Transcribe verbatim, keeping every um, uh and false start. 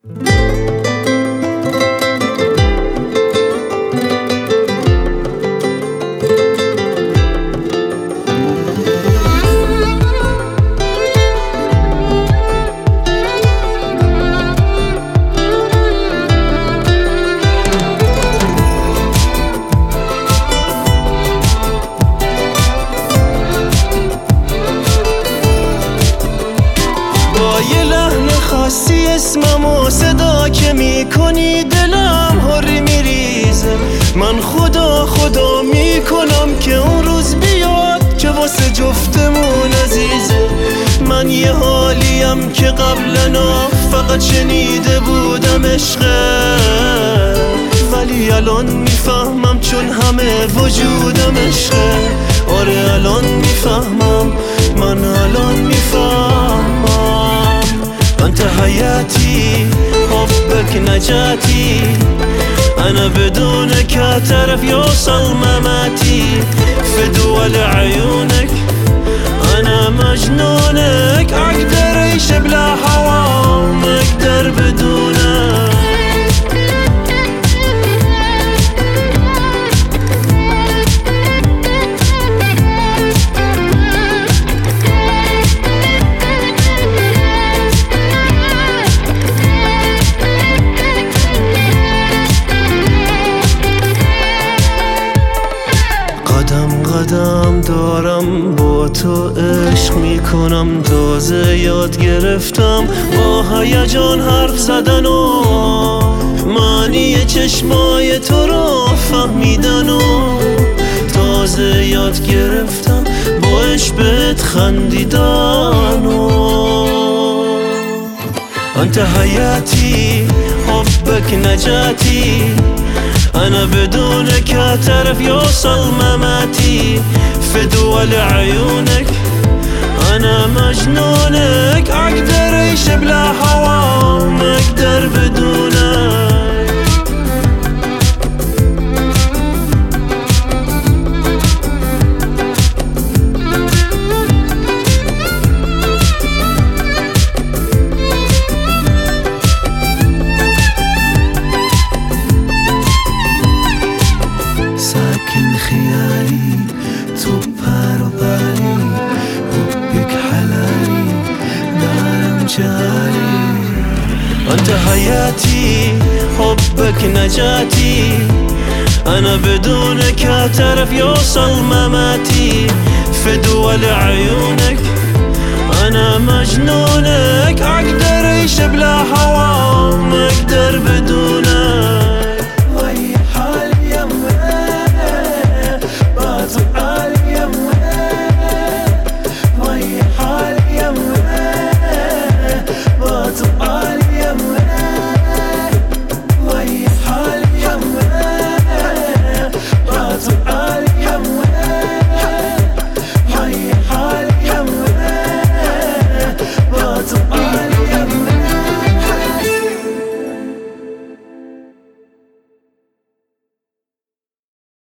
یه لحن خاصی اسممو صدا که میکنی دلم هری میریزه. من خدا خدا میکنم که اون روز بیاد که واسه جفتمون عزیزه. من یه حالیم که قبلنا فقط شنیده بودم عشقه، ولی الان میفهمم چون همه وجودم عشقه. آره الان میفهمم، من الان میفهمم. انت حياتي حبك نجاتي، انا بدونك هتعرف يوصل مماتي. في دول عيونك انا مجنونك، اقدر اعيش بلا هوا ما اقدر بدونك. قدم دارم با تو عشق میکنم، تازه یاد گرفتم با هیجان حرف زدن و معنی چشمای تو رو فهمیدن و تازه یاد گرفتم با عشق بهت خندیدن و انت حياتي حبك نجاتي، انا بدونك هتعرف يوصل مماتي. في دول عيونك انا مجنونك، اقدر اعيش بلا هوا ما اقدر بدونك. ساكن خيالي تو پر و بالی، حبك حلالي دارم جالي. انت حياتي حبك نجاتي، انا بدونك هتعرف يوصل مماتي. في دول عيونك انا مجنونك، اقدر اعيش بلا هوا